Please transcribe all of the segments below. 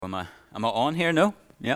Am I on here? No? Yeah.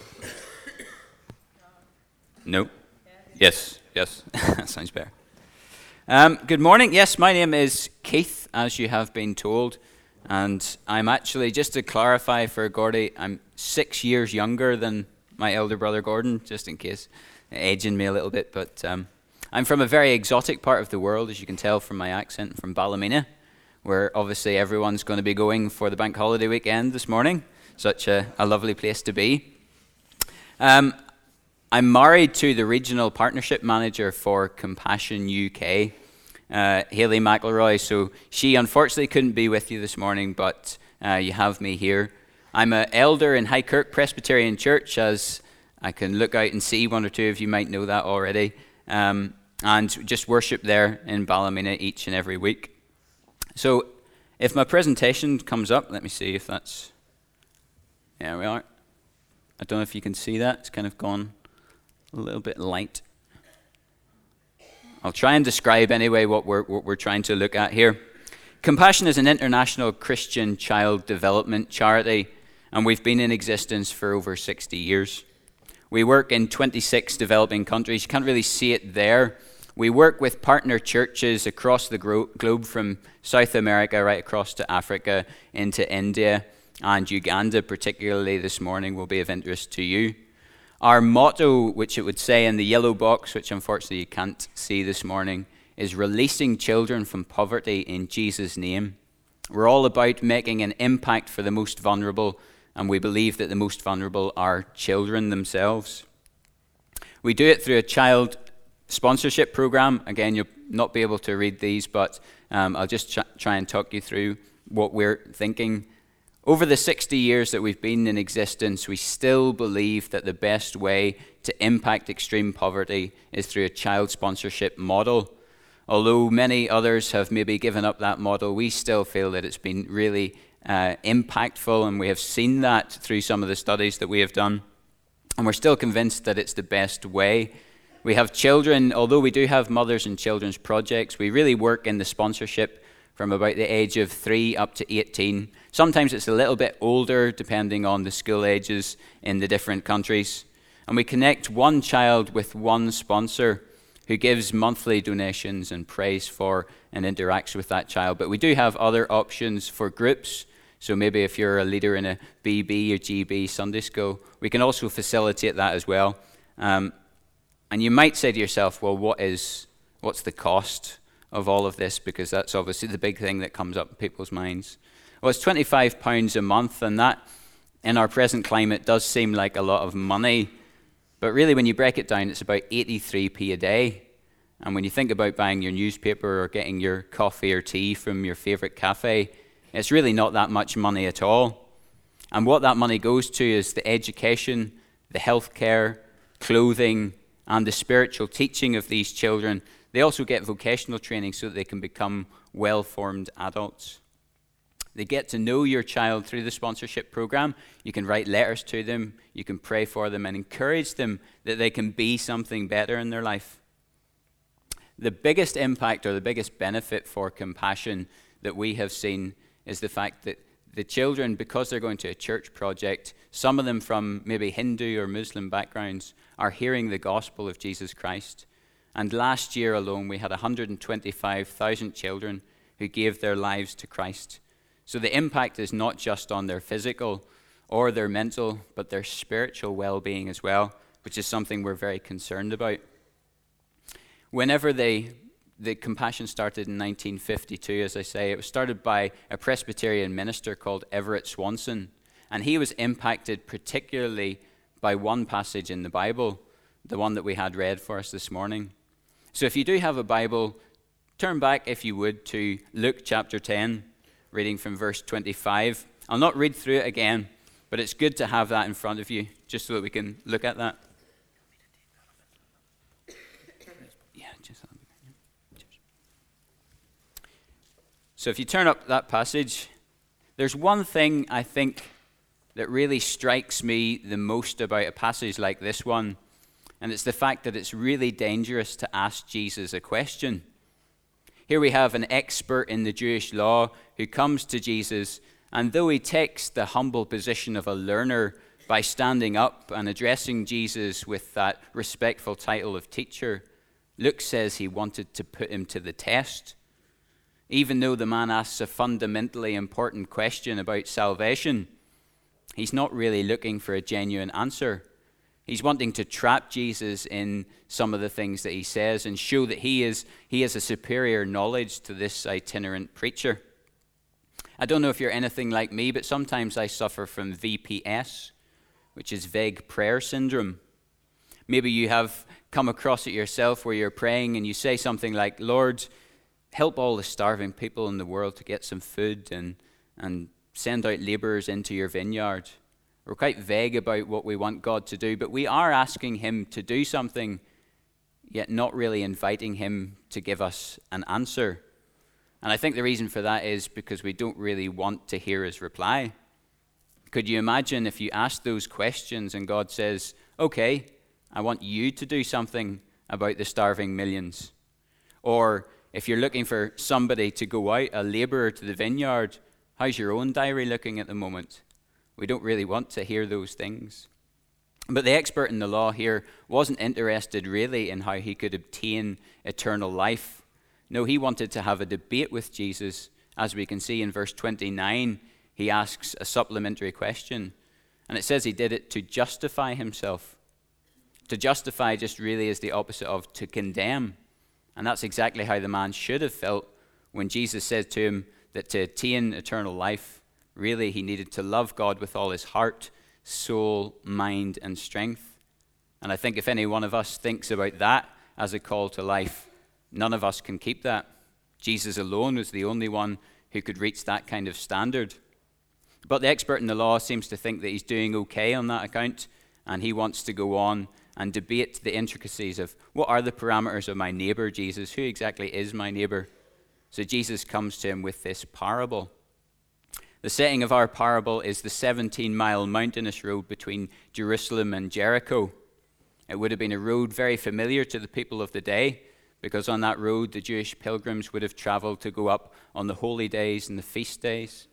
No. Yes. Yes. That sounds better. Good morning. Yes, my name is Keith, as you have been told, and I'm actually, just to clarify for Gordy, I'm 6 years younger than my elder brother Gordon, just in case, aging me a little bit. But I'm from a very exotic part of the world, as you can tell from my accent, from Ballymena, where obviously everyone's going to be going for the bank holiday weekend this morning. Such a lovely place to be. I'm married to the regional partnership manager for Compassion UK, Hayley McElroy. So she unfortunately couldn't be with you this morning, but you have me here. I'm an elder in Highkirk Presbyterian Church, as I can look out and see one or two of you might know that already, and just worship there in Ballymena each and every week. So if my presentation comes up, let me see if that's... There we are. I don't know if you can see that. It's kind of gone a little bit light. I'll try and describe anyway what we're trying to look at here. Compassion is an international Christian child development charity, and we've been in existence for over 60 years. We work in 26 developing countries. You can't really see it there. We work with partner churches across the globe, from South America right across to Africa into India. And Uganda, particularly this morning, will be of interest to you. Our motto, which it would say in the yellow box, which unfortunately you can't see this morning, is releasing children from poverty in Jesus' name. We're all about making an impact for the most vulnerable, and we believe that the most vulnerable are children themselves. We do it through a child sponsorship program. Again, you'll not be able to read these, but I'll just try and talk you through what we're thinking. Over the 60 years that we've been in existence, we still believe that the best way to impact extreme poverty is through a child sponsorship model. Although many others have maybe given up that model, we still feel that it's been really impactful, and we have seen that through some of the studies that we have done. And we're still convinced that it's the best way. We have children, although we do have mothers and children's projects, we really work in the sponsorship from about the age of 3 up to 18. Sometimes it's a little bit older, depending on the school ages in the different countries. And we connect one child with one sponsor who gives monthly donations and prays for and interacts with that child. But we do have other options for groups. So maybe if you're a leader in a BB or GB Sunday school, we can also facilitate that as well. And you might say to yourself, well, what's the cost of all of this? Because that's obviously the big thing that comes up in people's minds. Well, it's £25 a month, and that, in our present climate, does seem like a lot of money. But really, when you break it down, it's about 83p a day. And when you think about buying your newspaper or getting your coffee or tea from your favorite cafe, it's really not that much money at all. And what that money goes to is the education, the healthcare, clothing, and the spiritual teaching of these children. They also get vocational training so that they can become well-formed adults. They get to know your child through the sponsorship program. You can write letters to them, you can pray for them, and encourage them that they can be something better in their life. The biggest impact or the biggest benefit for Compassion that we have seen is the fact that the children, because they're going to a church project, some of them from maybe Hindu or Muslim backgrounds, are hearing the gospel of Jesus Christ. And last year alone, we had 125,000 children who gave their lives to Christ. So the impact is not just on their physical or their mental, but their spiritual well-being as well, which is something we're very concerned about. Whenever the Compassion started in 1952, as I say, it was started by a Presbyterian minister called Everett Swanson, and he was impacted particularly by one passage in the Bible, the one that we had read for us this morning. So if you do have a Bible, turn back, if you would, to Luke chapter 10, reading from verse 25. I'll not read through it again, but it's good to have that in front of you, just so that we can look at that. So if you turn up that passage, there's one thing I think that really strikes me the most about a passage like this one, and it's the fact that it's really dangerous to ask Jesus a question. Here we have an expert in the Jewish law who comes to Jesus And though he takes the humble position of a learner by standing up and addressing Jesus with that respectful title of teacher, Luke says he wanted to put him to the test. Even though the man asks a fundamentally important question about salvation, he's not really looking for a genuine answer. He's wanting to trap Jesus in some of the things that he says and show that he has a superior knowledge to this itinerant preacher. I don't know if you're anything like me, but sometimes I suffer from VPS, which is vague prayer syndrome. Maybe you have come across it yourself where you're praying and you say something like, Lord, help all the starving people in the world to get some food and send out laborers into your vineyard. We're quite vague about what we want God to do, but we are asking him to do something, yet not really inviting him to give us an answer. And I think the reason for that is because we don't really want to hear his reply. Could you imagine if you asked those questions and God says, okay, I want you to do something about the starving millions? Or if you're looking for somebody to go out, a laborer to the vineyard, how's your own diary looking at the moment? We don't really want to hear those things. But the expert in the law here wasn't interested really in how he could obtain eternal life. No, he wanted to have a debate with Jesus. As we can see in verse 29, he asks a supplementary question. And it says he did it to justify himself. To justify just really is the opposite of to condemn. And that's exactly how the man should have felt when Jesus said to him that to attain eternal life, really, he needed to love God with all his heart, soul, mind, and strength. And I think if any one of us thinks about that as a call to life, none of us can keep that. Jesus alone was the only one who could reach that kind of standard. But the expert in the law seems to think that he's doing okay on that account, and he wants to go on and debate the intricacies of what are the parameters of my neighbor, Jesus? Who exactly is my neighbor? So Jesus comes to him with this parable. The setting of our parable is the 17-mile mountainous road between Jerusalem and Jericho. It would have been a road very familiar to the people of the day, because on that road the Jewish pilgrims would have traveled to go up on the holy days and the feast days.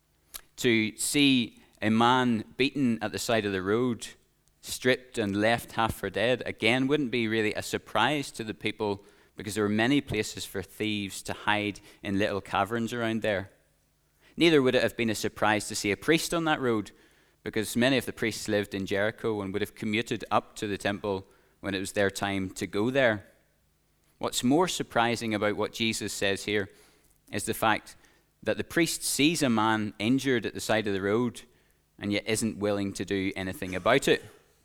To see a man beaten at the side of the road, stripped and left half for dead, again wouldn't be really a surprise to the people, because there were many places for thieves to hide in little caverns around there. Neither would it have been a surprise to see a priest on that road, because many of the priests lived in Jericho and would have commuted up to the temple when it was their time to go there. What's more surprising about what Jesus says here is the fact that the priest sees a man injured at the side of the road and yet isn't willing to do anything about it.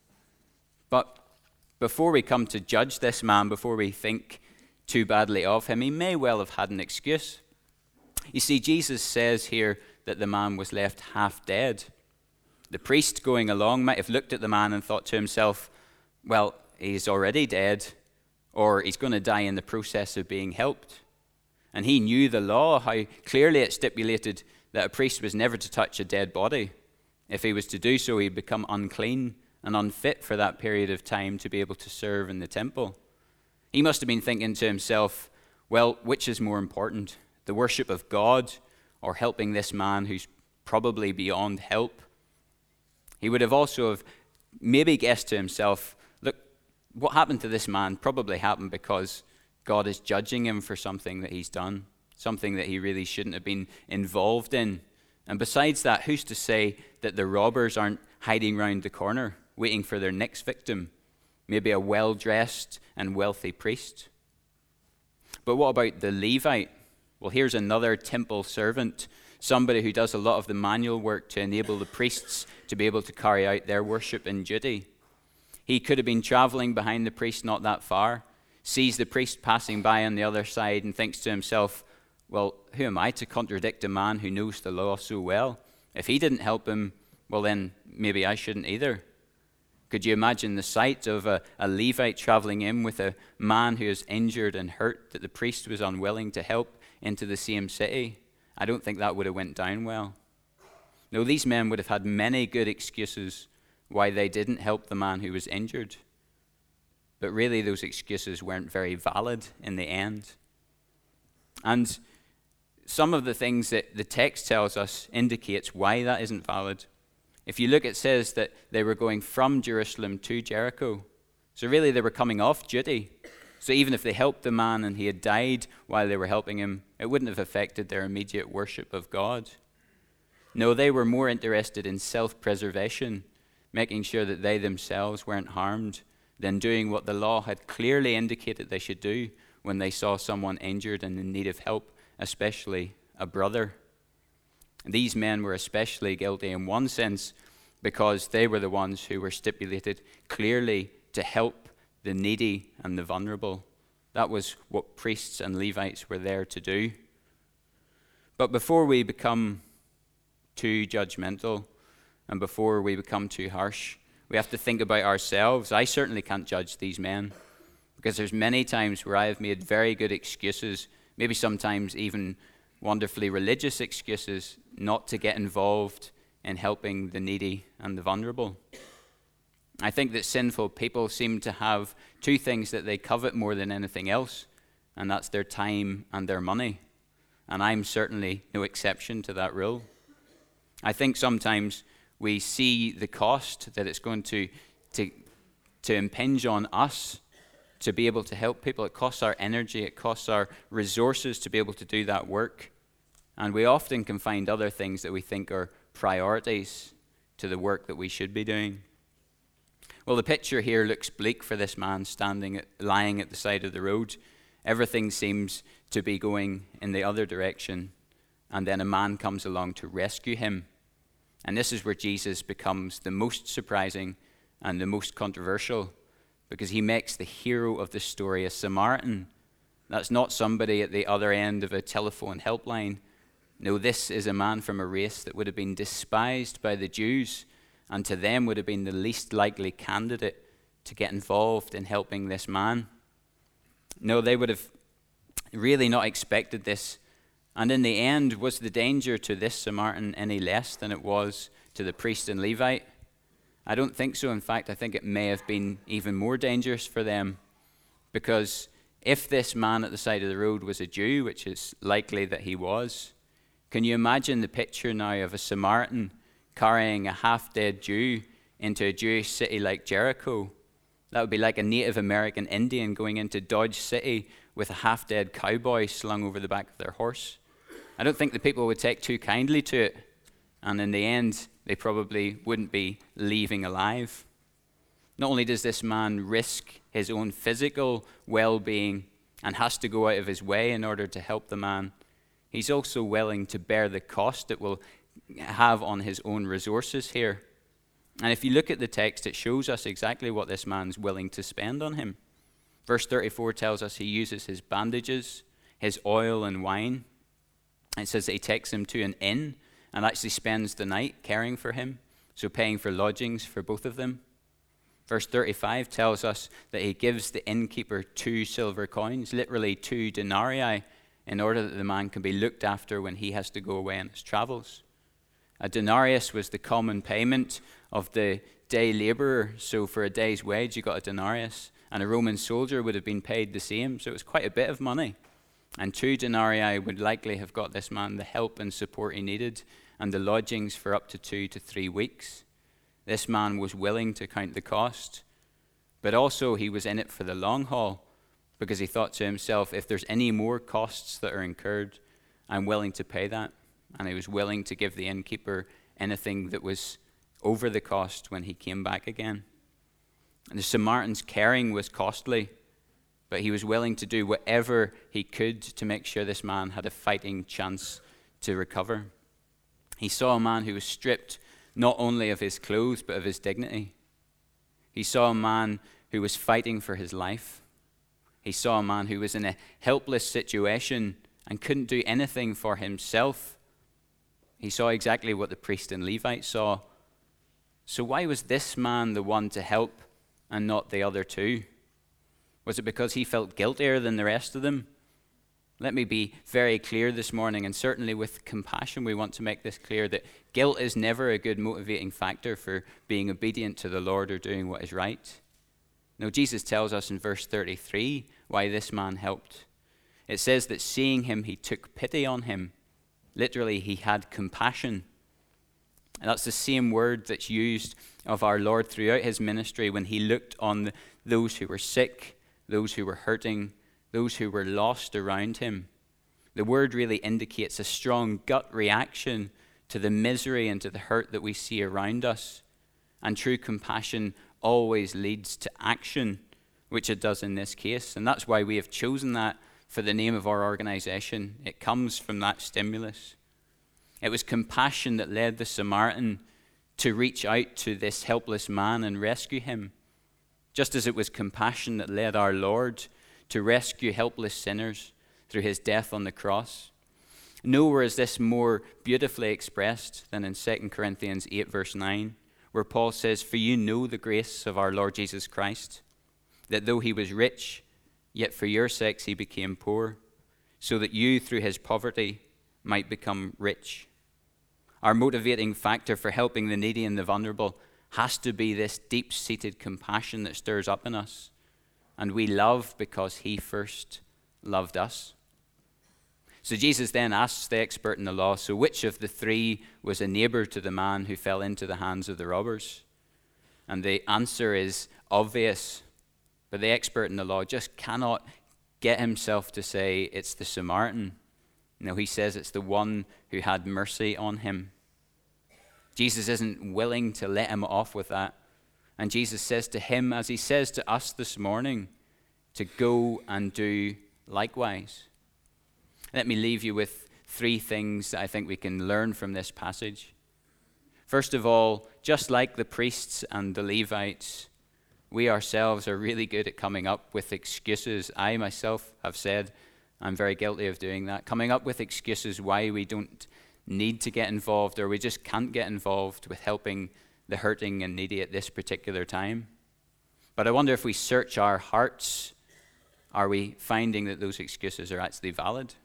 But before we come to judge this man, before we think too badly of him, he may well have had an excuse. You see, Jesus says here that the man was left half dead. The priest going along might have looked at the man and thought to himself, well, he's already dead, or he's going to die in the process of being helped. And he knew the law, how clearly it stipulated that a priest was never to touch a dead body. If he was to do so, he'd become unclean and unfit for that period of time to be able to serve in the temple. He must have been thinking to himself, well, which is more important? The worship of God or helping this man who's probably beyond help? He would have also have maybe guessed to himself, look, what happened to this man probably happened because God is judging him for something that he's done, something that he really shouldn't have been involved in. And besides that, who's to say that the robbers aren't hiding round the corner, waiting for their next victim, maybe a well-dressed and wealthy priest? But what about the Levite? Well, here's another temple servant, somebody who does a lot of the manual work to enable the priests to be able to carry out their worship and duty. He could have been traveling behind the priest not that far, sees the priest passing by on the other side and thinks to himself, well, who am I to contradict a man who knows the law so well? If he didn't help him, well then maybe I shouldn't either. Could you imagine the sight of a Levite traveling in with a man who is injured and hurt that the priest was unwilling to help into the same city? I don't think that would have went down well. No, these men would have had many good excuses why they didn't help the man who was injured. But really those excuses weren't very valid in the end. And some of the things that the text tells us indicates why that isn't valid. If you look, it says that they were going from Jerusalem to Jericho. So really they were coming off duty. So even if they helped the man and he had died while they were helping him, it wouldn't have affected their immediate worship of God. No, they were more interested in self-preservation, making sure that they themselves weren't harmed, than doing what the law had clearly indicated they should do when they saw someone injured and in need of help, especially a brother. These men were especially guilty in one sense because they were the ones who were stipulated clearly to help the needy and the vulnerable. That was what priests and Levites were there to do. But before we become too judgmental and before we become too harsh, we have to think about ourselves. I certainly can't judge these men because there's many times where I have made very good excuses, maybe sometimes even wonderfully religious excuses, not to get involved in helping the needy and the vulnerable. I think that sinful people seem to have two things that they covet more than anything else, and that's their time and their money. And I'm certainly no exception to that rule. I think sometimes we see the cost that it's going to impinge on us to be able to help people. It costs our energy, it costs our resources to be able to do that work. And we often can find other things that we think are priorities to the work that we should be doing. Well, the picture here looks bleak for this man lying at the side of the road. Everything seems to be going in the other direction. And then a man comes along to rescue him. And this is where Jesus becomes the most surprising and the most controversial, because he makes the hero of the story a Samaritan. That's not somebody at the other end of a telephone helpline. No, this is a man from a race that would have been despised by the Jews, and to them would have been the least likely candidate to get involved in helping this man. No, they would have really not expected this. And in the end, was the danger to this Samaritan any less than it was to the priest and Levite? I don't think so. In fact, I think it may have been even more dangerous for them, because if this man at the side of the road was a Jew, which is likely that he was, can you imagine the picture now of a Samaritan carrying a half-dead Jew into a Jewish city like Jericho? That would be like a Native American Indian going into Dodge City with a half-dead cowboy slung over the back of their horse. I don't think the people would take too kindly to it, and in the end, they probably wouldn't be leaving alive. Not only does this man risk his own physical well-being and has to go out of his way in order to help the man, he's also willing to bear the cost it will have on his own resources here. And if you look at the text, it shows us exactly what this man's willing to spend on him. Verse 34 tells us he uses his bandages, his oil and wine. It says that he takes him to an inn and actually spends the night caring for him, so paying for lodgings for both of them. Verse 35 tells us that he gives the innkeeper 2 silver coins, literally 2 denarii, in order that the man can be looked after when he has to go away on his travels. A denarius was the common payment of the day laborer, so for a day's wage you got a denarius, and a Roman soldier would have been paid the same, so it was quite a bit of money. And 2 denarii would likely have got this man the help and support he needed and the lodgings for up to 2 to 3 weeks. This man was willing to count the cost, but also he was in it for the long haul, because he thought to himself, if there's any more costs that are incurred, I'm willing to pay that. And he was willing to give the innkeeper anything that was over the cost when he came back again. And the Samaritan's caring was costly, but he was willing to do whatever he could to make sure this man had a fighting chance to recover. He saw a man who was stripped not only of his clothes, but of his dignity. He saw a man who was fighting for his life. He saw a man who was in a helpless situation and couldn't do anything for himself. He saw exactly what the priest and Levite saw. So why was this man the one to help and not the other two? Was it because he felt guiltier than the rest of them? Let me be very clear this morning, and certainly with compassion we want to make this clear, that guilt is never a good motivating factor for being obedient to the Lord or doing what is right. No, Jesus tells us in verse 33 why this man helped. It says that seeing him, he took pity on him. Literally, he had compassion. And that's the same word that's used of our Lord throughout his ministry when he looked on those who were sick, those who were hurting, those who were lost around him. The word really indicates a strong gut reaction to the misery and to the hurt that we see around us. And true compassion always leads to action, which it does in this case. And that's why we have chosen that for the name of our organization. It comes from that stimulus. It was compassion that led the Samaritan to reach out to this helpless man and rescue him, just as it was compassion that led our Lord to rescue helpless sinners through his death on the cross. Nowhere is this more beautifully expressed than in 2 Corinthians 8, verse 9, where Paul says, "For you know the grace of our Lord Jesus Christ, that though he was rich, yet for your sakes he became poor, so that you through his poverty might become rich." Our motivating factor for helping the needy and the vulnerable has to be this deep-seated compassion that stirs up in us. And we love because he first loved us. So Jesus then asks the expert in the law, so which of the three was a neighbor to the man who fell into the hands of the robbers? And the answer is obvious, but the expert in the law just cannot get himself to say it's the Samaritan. No, he says it's the one who had mercy on him. Jesus isn't willing to let him off with that. And Jesus says to him, as he says to us this morning, to go and do likewise. Let me leave you with three things that I think we can learn from this passage. First of all, just like the priests and the Levites, we ourselves are really good at coming up with excuses. I myself have said I'm very guilty of doing that, coming up with excuses why we don't need to get involved or we just can't get involved with helping the hurting and needy at this particular time. But I wonder if we search our hearts, are we finding that those excuses are actually valid?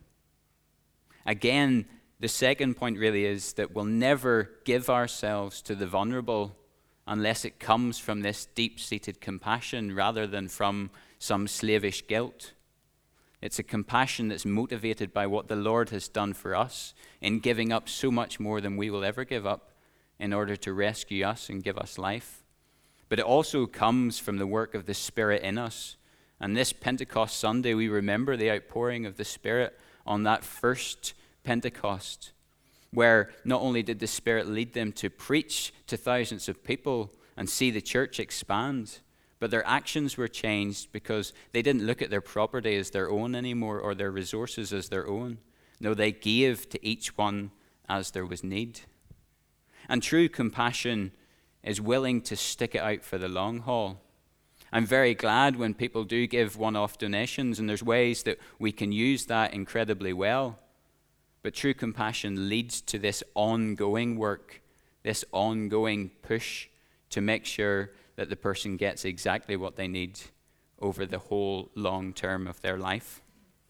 Again, the second point really is that we'll never give ourselves to the vulnerable unless it comes from this deep-seated compassion rather than from some slavish guilt. It's a compassion that's motivated by what the Lord has done for us in giving up so much more than we will ever give up in order to rescue us and give us life. But it also comes from the work of the Spirit in us. And this Pentecost Sunday, we remember the outpouring of the Spirit on that first Pentecost, where not only did the Spirit lead them to preach to thousands of people and see the church expand, but their actions were changed because they didn't look at their property as their own anymore or their resources as their own. No, they gave to each one as there was need. And true compassion is willing to stick it out for the long haul. I'm very glad when people do give one-off donations, and there's ways that we can use that incredibly well. But true compassion leads to this ongoing work, this ongoing push to make sure that the person gets exactly what they need over the whole long term of their life.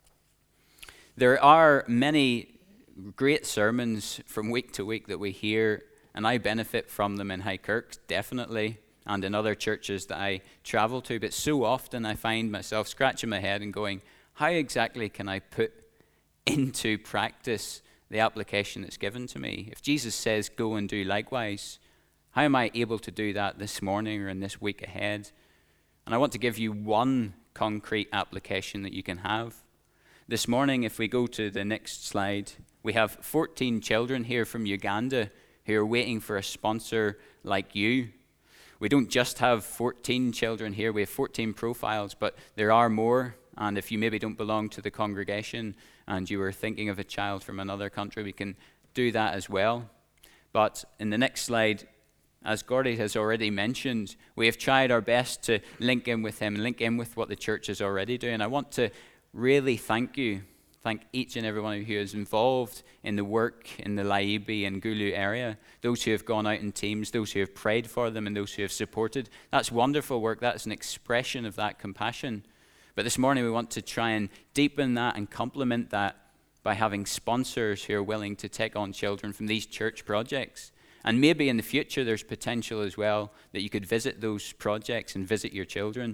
There are many great sermons from week to week that we hear, and I benefit from them in Highkirk, definitely, and in other churches that I travel to. But so often I find myself scratching my head and going, how exactly can I put into practice the application that's given to me? If Jesus says, go and do likewise, how am I able to do that this morning or in this week ahead? And I want to give you one concrete application that you can have. This morning, if we go to the next slide, we have 14 children here from Uganda who are waiting for a sponsor like you. We don't just have 14 children here, we have 14 profiles, but there are more. And if you maybe don't belong to the congregation and you were thinking of a child from another country, we can do that as well. But in the next slide, as Gordy has already mentioned, we have tried our best to link in with him, link in with what the church is already doing. I want to really thank each and every one of you who is involved in the work in the Laibi and Gulu area, those who have gone out in teams, those who have prayed for them, and those who have supported. That's wonderful work. That's an expression of that compassion. But this morning we want to try and deepen that and complement that by having sponsors who are willing to take on children from these church projects. And maybe in the future there's potential as well that you could visit those projects and visit your children.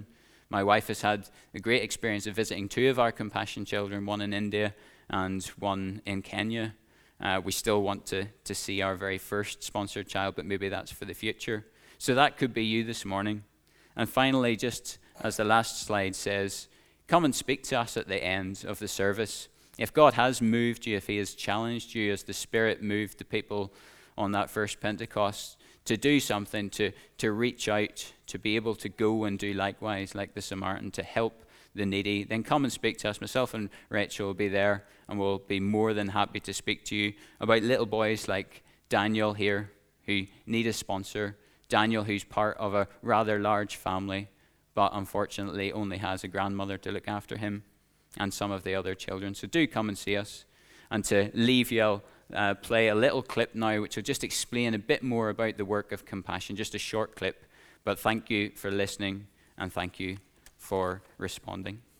My wife has had a great experience of visiting 2 of our Compassion children, one in India and one in Kenya. We still want to see our very first sponsored child, but maybe that's for the future. So that could be you this morning. And finally, just as the last slide says, come and speak to us at the end of the service. If God has moved you, if he has challenged you as the Spirit moved the people on that first Pentecost to do something, to reach out, to be able to go and do likewise like the Samaritan, to help the needy, then come and speak to us. Myself and Rachel will be there, and we'll be more than happy to speak to you about little boys like Daniel here who need a sponsor. Daniel, who's part of a rather large family, but unfortunately only has a grandmother to look after him, and some of the other children. So do come and see us. And to leave you, I'll play a little clip now which will just explain a bit more about the work of Compassion, just a short clip. But thank you for listening, and thank you for responding.